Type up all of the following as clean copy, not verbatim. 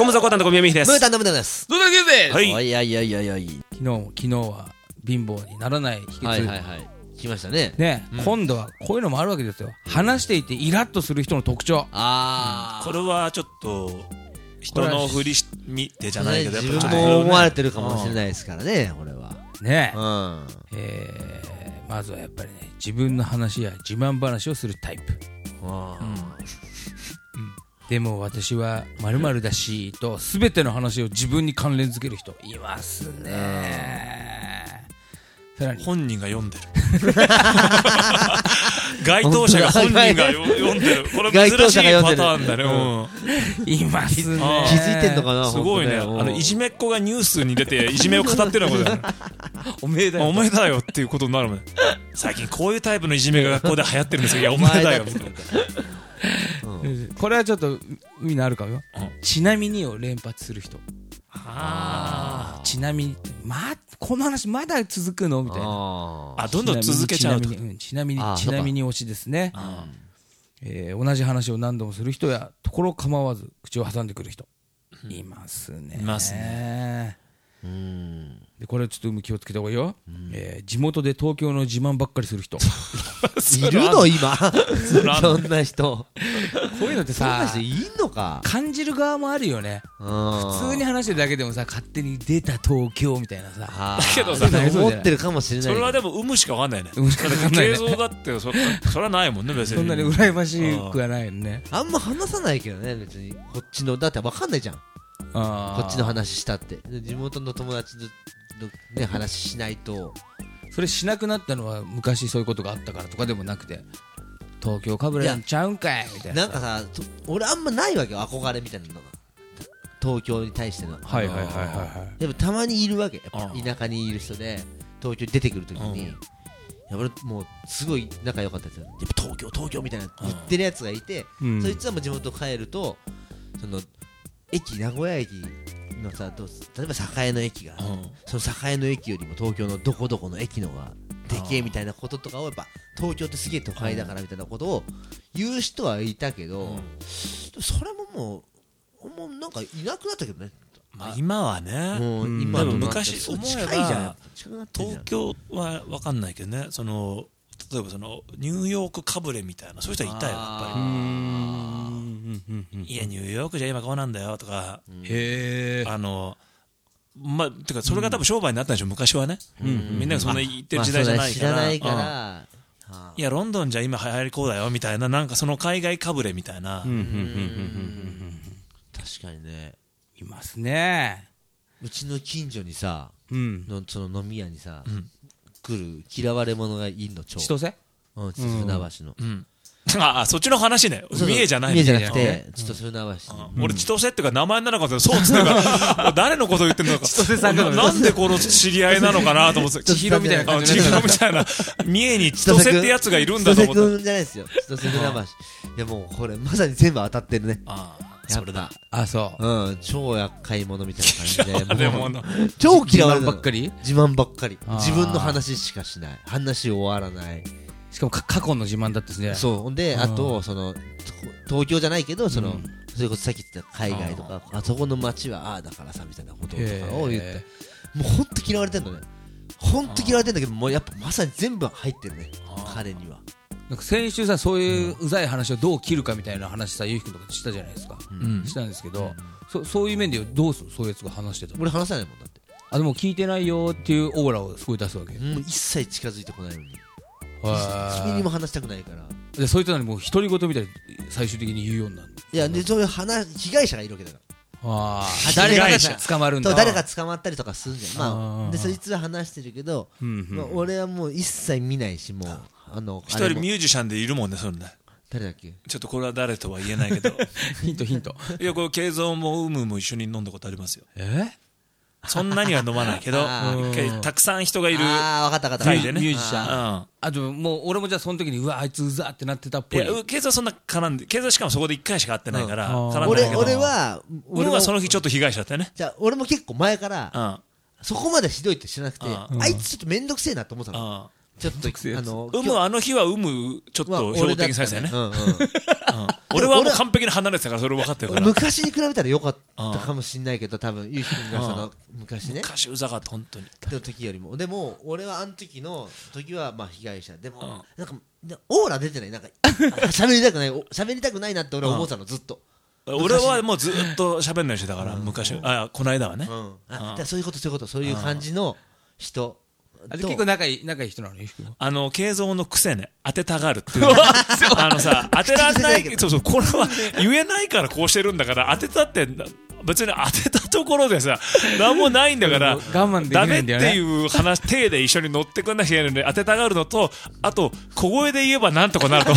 コムザコタンと小宮美です。 ムータンのムータンです。 どうだけです。 はい。 おいやいやいやいやい。 昨日は貧乏にならない秘訣。 はいはいはい。来ましたね。 ね、今度はこういうのもあるわけですよ。話していてイラッとする人の特徴。 これはちょっと人の振り見てじゃないけど、やっ自ぱ分も思われてるかもしれないですからね、これは。 ね、 うん。 まずはやっぱりね、自分の話や自慢話をするタイプ。でも私は〇〇だしと全ての話を自分に関連づける人いますね。さらに本人が読んでる。該当者が本人が読んでる。これ珍しいパターンだね。 いますね。 気づいてんのかな。 すごいね。いじめっ子がニュースに出ていじめを語ってるようなことだよね。 おめえだよ。 お前だよっていうことになるもんね。最近こういうタイプのいじめが学校で流行ってるんですよ。いやお前だよみたいな。 これはちょっとみんなあるかもよ。ちなみにを連発する人。ちなみにこの話まだ続くのみたいな。 どんどん続けちゃうと。 ちなみに推しですね。同じ話を何度もする人やところ構わず口を挟んでくる人いますね。 いますね。 でこれちょっと気をつけた方がいいよ。地元で東京の自慢ばっかりする人いるの今。そんな人。 こういうのってさ、 そんな人いんのか。 感じる側もあるよね。普通に話してるだけでもさ、勝手に出た東京みたいなさ。 だけどさ、 思ってるかもしれない。 それはでも有無しか分かんないね。 有無しか分かんないね。 映像だってそれはないもんね別に。 そんなに羨ましくはないよね。 あんま話さないけどね、別にこっちのだって分かんないじゃん。こっちの話したって地元の友達のね話しないと。 それしなくなったのは昔そういうことがあったからとかでもなくて、東京かぶれんちゃうんかいみたいな。 なんかさ、俺あんまないわけよ、憧れみたいなのが東京に対しての。 はいはいはいはい。 でもたまにいるわけ、やっぱ田舎にいる人で東京に出てくるときに、俺もうすごい仲良かったやつ、やっぱ東京みたいな言ってるやつがいて、そいつはもう地元帰るとその名古屋駅のさ、例えば栄の駅が、その栄の駅よりも東京のどこどこの駅のがでけえみたいなこととかを、やっぱ東京ってすげえ都会だからみたいなことを言う人はいたけど、それももうなんかいなくなったけどね。 今はね、 今の昔思えば東京は分かんないけどね、例えばニューヨークかぶれみたいなそういう人はいたよやっぱり。いやニューヨークじゃ今こうなんだよとか、てかそれが多分商売になったんでしょ昔はね。みんながそんな言ってる時代じゃないから。知らないから。いやロンドンじゃ今流行りこうだよみたいな、なんかその海外かぶれみたいな。 確かにね、 いますね。 うちの近所にさ、その飲み屋にさ来る嫌われ者がいんの。 千歳？ 千歳船橋の。 そっちの話ね。三重じゃない。 三重じゃなくて千歳船橋。 俺千歳っていうか名前にならなかった。そうっつってから誰のことを言ってんのか。千歳さんなんでこの知り合いなのかなと思って。 千尋みたいな感じ。 千尋みたいな。三重に千歳ってやつがいるんだと思って。 千歳くんじゃないですよ。千歳船橋。いやもうこれまさに全部当たってるね。 それだ。 そう。 超厄介者みたいな感じで。 超嫌われる。 自慢ばっかり。 自分の話しかしない。話終わらない。 しかも過去の自慢だったですね。 そうで、あと東京じゃないけどそれこそさっき言った海外とか、あそこの街はだからさみたいなこととかを言って、もう本当嫌われてんのね。本当嫌われてんだけど、もうやっぱまさに全部入ってるね、彼には。 なんか先週さ、そういううざい話をどう切るかみたいな話さ、ゆうひくんとかしたじゃないですか。したんですけど、そういう面でどうする、そういうやつが話してた。 俺話さないもんだって。 でも聞いてないよっていうオーラをすごい出すわけ。 一切近づいてこないのに。君にも話したくないから。 でそういったのにもう独り言みたいに最終的に言うようになる。 いやでそういう被害者がいるわけだから。 誰が捕まるんだ。 誰が捕まったりとかするんじゃん。でそいつは話してるけど、俺はもう一切見ないし、もう一人ミュージシャンでいるもんね、そんな。 誰だっけ。 ちょっとこれは誰とは言えないけど。 ヒント。 いやこれ慶三もも一緒に飲んだことありますよ。そんなには飲まないけど、たくさん人がいる会でね、ミュージシャン。あともう俺もじゃあその時にうわあいつうざってなってたっぽい。いや慶三そんな絡んで、慶三しかもそこで1回しか会ってないから絡んでないけど、 俺はその日ちょっと被害者だったよね。 じゃあ俺も結構前からそこまでひどいって知らなくて、あいつちょっと面倒くせえなと思ってたの。 ちょっとあの日はちょっと標的にされてたよね。俺はもう完璧に離れてたからそれ分かってるから。 昔に比べたら良かったかもしれないけど、多分ゆうきくんがその昔ね。 昔うざかった本当に。 の時よりも、でも俺はあの時はまあ被害者でもなんかオーラ出てない、なんか喋りたくないなって俺は思ってたのずっと。 俺はもうずっと喋んない人だから昔、この間はね。 そういうことそういう感じの人。 結構仲いい人なの？ 慶三の癖ね、当てたがるっていう。さ、当てられない、そう、これは言えないからこうしてるんだから、当てたって、別に当てたところでさ、なんもないんだから、ダメっていう話、手で一緒に乗ってくんなきゃいけないのに、当てたがるのと、あと、小声で言えばなんとかなると。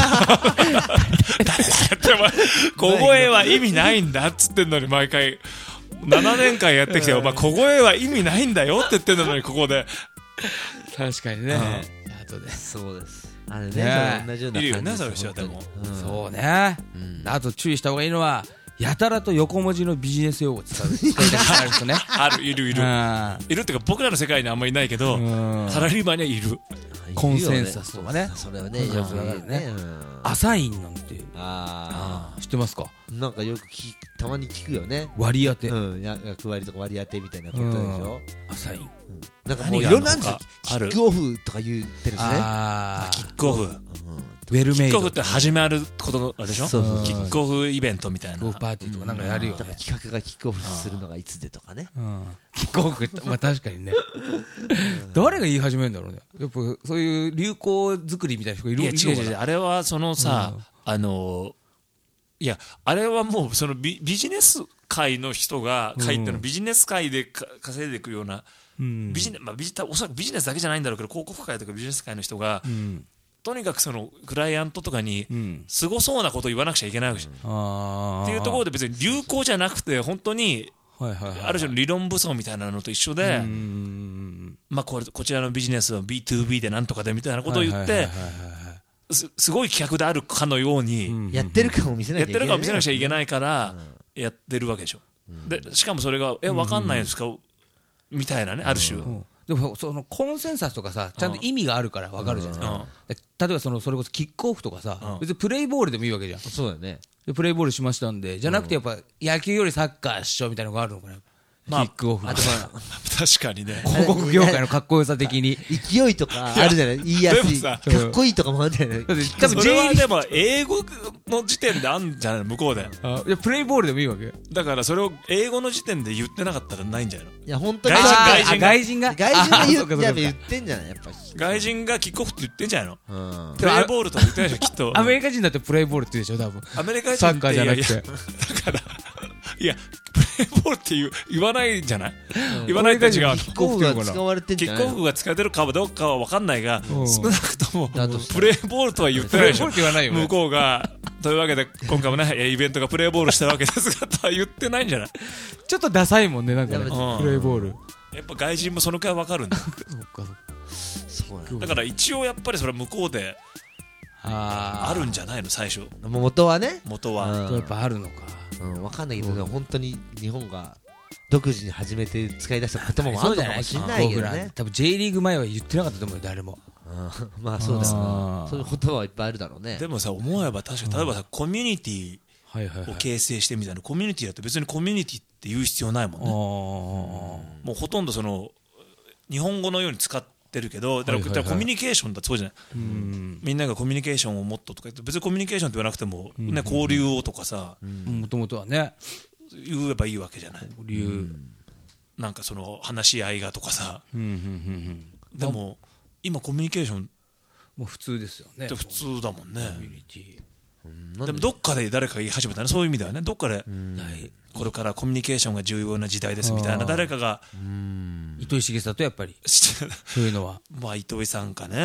小声は意味ないんだっつってんのに、毎回。7年間やってきて、小声は意味ないんだよって言ってんのに、ここで。 確かにね。 後で。そうです。あれね、同じような感じ。いるよね、そういう人でも。 そうね。あと注意した方がいいのは、やたらと横文字のビジネス用語使う人ね。 いる。いるっていうか、僕らの世界にあんまりいないけど、サラリーマンにはいる。 コンセンサスとかね。 それはね、よくわかるね。 アサインなんて。知ってますか？ なんかよくたまに聞くよね。 割り当て。 役割とか割り当てみたいなことでしょ。 アサイン。 なんかもういろんなキックオフとか言ってるしね。 キックオフ。 ウェルメイド。 キックオフって始まることでしょ？キックオフイベントみたいな。 キックオフパーティーとかなんかやるよね。 企画がキックオフするのがいつでとかね。 キックオフ、まあ確かにね。誰が言い始めるんだろうね。やっぱそういう流行作りみたいな人がいる。 違う。あれはそのさ、いや、あれはもうそのビジネス界の人が書いてるビジネス界で稼いでいくような、おそらくビジネスだけじゃないんだろうけど、広告界とかビジネス界の人が、とにかくそのクライアントとかにすごそうなことを言わなくちゃいけないわけじゃん。っていうところで別に流行じゃなくて本当にある種の理論武装みたいなのと一緒で、こちらのビジネスは B2B でなんとかでみたいなことを言って、すごい企画であるかのようにやってるかも見せなきゃいけないからやってるわけでしょ。でしかもそれが分かんないんですかみたいなね、ある種。 でもそのコンセンサスとかさ、ちゃんと意味があるから分かるじゃない。例えばそれこそキックオフとかさ、別にプレイボールでもいいわけじゃん。 そうだよね。 プレイボールしましたんで、じゃなくてやっぱ野球よりサッカー一緒みたいなのがあるのかな。キックオフ。 確かにね。 広告業界のかっこよさ的に。 勢いとかあるじゃない。言いやすい。かっこいいとかもあるじゃない。 多分それはでも英語の時点であんじゃないの、向こうで。 いやプレイボールでもいいわけ。 だからそれを英語の時点で言ってなかったらないんじゃないの。 いや本当に外人が言ってんじゃない。やっぱ外人がキックオフって言ってんじゃないの。プレイボールとか言ってないでしょきっと。 アメリカ人だってプレイボールって言うでしょ多分。 アメリカ人ってサッカーじゃなくて。 だからいやプレイボールって言わないじゃない。言わないと違う。 キックオフが使われてんじゃない。 キックオフが使われてるかどうかは分かんないが、少なくともプレイボールとは言ってないでしょ。向こうがというわけで今回もねイベントがプレイボールしたわけですがとは言ってないんじゃない。 ちょっとダサいもんねなんかねプレイボール。 やっぱ外人もそのくらい分かるんだ。だから一応やっぱりそれは向こうであるんじゃないの最初。 元はね。 元はやっぱあるのか。 分かんないけど本当に日本が独自に始めて使い出した言葉もあるのかもしれないけどね。 多分 J リーグ前は言ってなかったと思うよ誰も。 まあそうだよな。そういう言葉はいっぱいあるだろうね。 でもさ思えば確かに例えばさコミュニティを形成してみたいな。コミュニティだって別にコミュニティって言う必要ないもんね。もうほとんどその日本語のように使ってるけど、だからコミュニケーションだってそうじゃない。みんながコミュニケーションをもっととか言って別にコミュニケーションって言わなくてもね交流をとかさもともとはね言えばいいわけじゃない。交流なんかその話し合いがとかさ。でも今コミュニケーションもう普通ですよね。 普通だもんね。でもどっかで誰かが言い始めたね。そういう意味ではねどっかでこれからコミュニケーションが重要な時代ですみたいな誰かが糸井重里やっぱりそういうのはまあ糸井さんかね。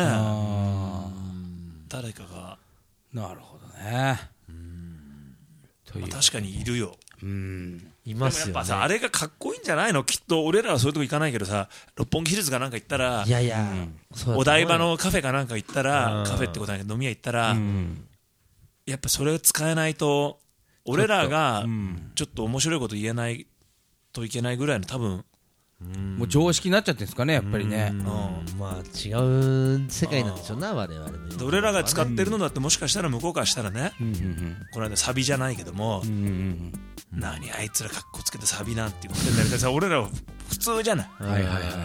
誰かがなるほどね。 確かにいるよ。 いますよね。 でもやっぱさあれがかっこいいんじゃないの。きっと俺らはそういうとこ行かないけどさ六本木ヒルズかなんか行ったらお台場のカフェかなんか行ったらカフェってことだけど飲み屋行ったらやっぱそれを使えないと俺らがちょっと面白いこと言えないといけないぐらいの多分もう常識になっちゃってるんですかねやっぱりね。 まあ違う世界なんでしょうな我々も。 俺らが使ってるのだってもしかしたら向こうからしたらね、この間サビじゃないけども、何あいつらカッコつけてサビなんて言ってんだけどさ、俺らは普通じゃない。 ま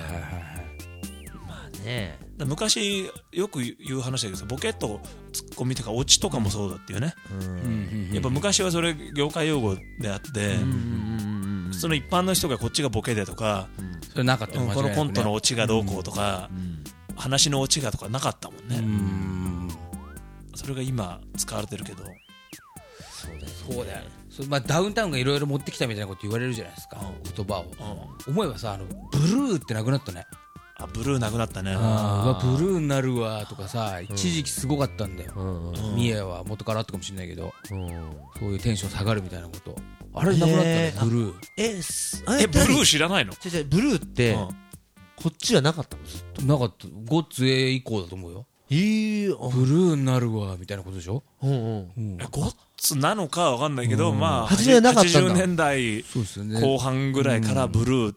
あね、 昔よく言う話だけど、ボケとツッコミとかオチとかもそうだっていうね。やっぱ昔はそれ業界用語であって、その一般の人がこっちがボケでとか、 それなかった、 このコントのオチがどうこうとか、話のオチがとかなかったもんね。それが今使われてるけど。 そうだよ。まあダウンタウンがいろいろ持ってきたみたいなこと言われるじゃないですか、言葉を。思えばさ、ブルーってなくなったね。 ブルーなくなったね。 ブルーになるわとかさ、一時期すごかったんだよ。三重は元からあったかもしれないけど、そういうテンション下がるみたいなこと。あれなくなったね、ブルー。 ブルー知らないの？ ブルーってこっちはなかったの？ずっとなかった。ゴッツ A 以降だと思うよ。ブルーになるわみたいなことでしょ。 ゴッツなのかわかんないけど、まあ 80 年代後半ぐらいからブルー、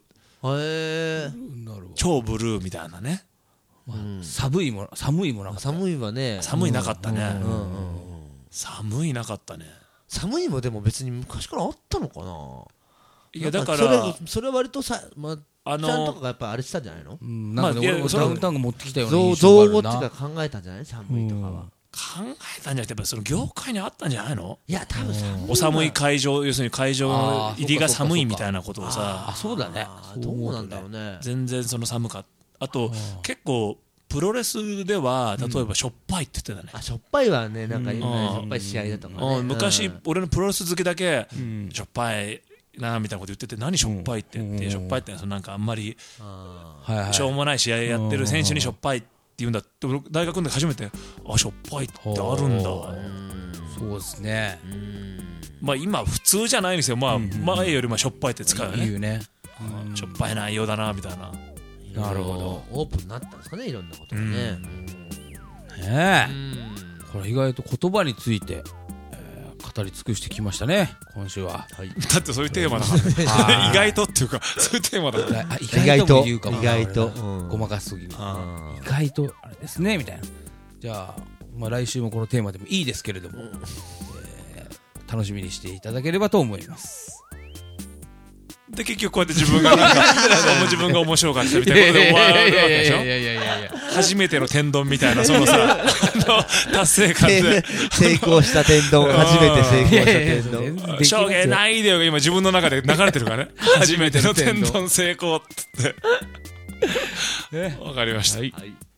超ブルーみたいなね。 寒いもなかった。寒いはね、 寒いなかったね。寒いなかったね。 寒いもでも別に昔からあったのかな。 いやだからそれは割とさ、ちゃんとかがやっぱあれしたんじゃないの？ なんかダウンタウンが持ってきたような印象があるな。造語っていうか考えたんじゃない？寒いとかは考えたんじゃなくて、やっぱその業界にあったんじゃないの？ いや多分お寒い会場、要するに会場入りが寒いみたいなことをさ。 あ、そうだね。 どうなんだろうね。 全然その寒かった。あと結構プロレスでは例えばしょっぱいって言ってたね。 しょっぱいはね、なんかしょっぱい試合だとかね。 昔俺のプロレス好きだけしょっぱいなみたいなこと言ってて、何しょっぱいって言って、しょっぱいってなんかあんまりしょうもない試合やってる選手にしょっぱいって言うんだって、大学で初めてしょっぱいってあるんだ。 そうですね。 まあ今普通じゃないんですよ。まあ前よりしょっぱいって使うよね。 言うね。 しょっぱい内容だなみたいな。 なるほど。 オープンになったんですかね、いろんなことがね。 これ意外と言葉について語り尽くしてきましたね、今週は。 だってそういうテーマだから意外とっていうか、そういうテーマだから。 意外とも言うかも。 意外とごまかしすぎる。意外とあれですねみたいな。じゃあ来週もこのテーマでもいいですけれども、楽しみにしていただければと思います。 で結局こうやって自分が自分が面白かったみたいなことで終わるわけでしょ。初めての天丼みたいな、そのさ達成感で成功した天丼、初めて成功した天丼、 しょうがないでよが今自分の中で流れてるからね。初めての天丼成功ってわかりました。